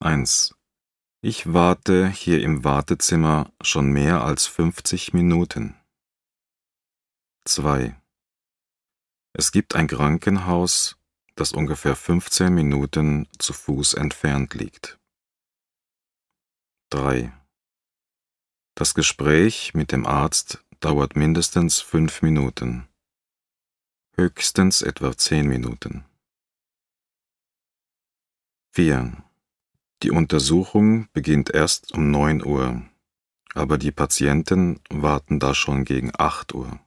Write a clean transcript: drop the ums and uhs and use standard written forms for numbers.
1. Ich warte hier im Wartezimmer schon mehr als 50 Minuten. 2. Es gibt ein Krankenhaus, das ungefähr 15 Minuten zu Fuß entfernt liegt. 3. Das Gespräch mit dem Arzt dauert mindestens 5 Minuten, höchstens etwa 10 Minuten. 4. Die Untersuchung beginnt erst um 9 Uhr, aber die Patienten warten da schon gegen 8 Uhr.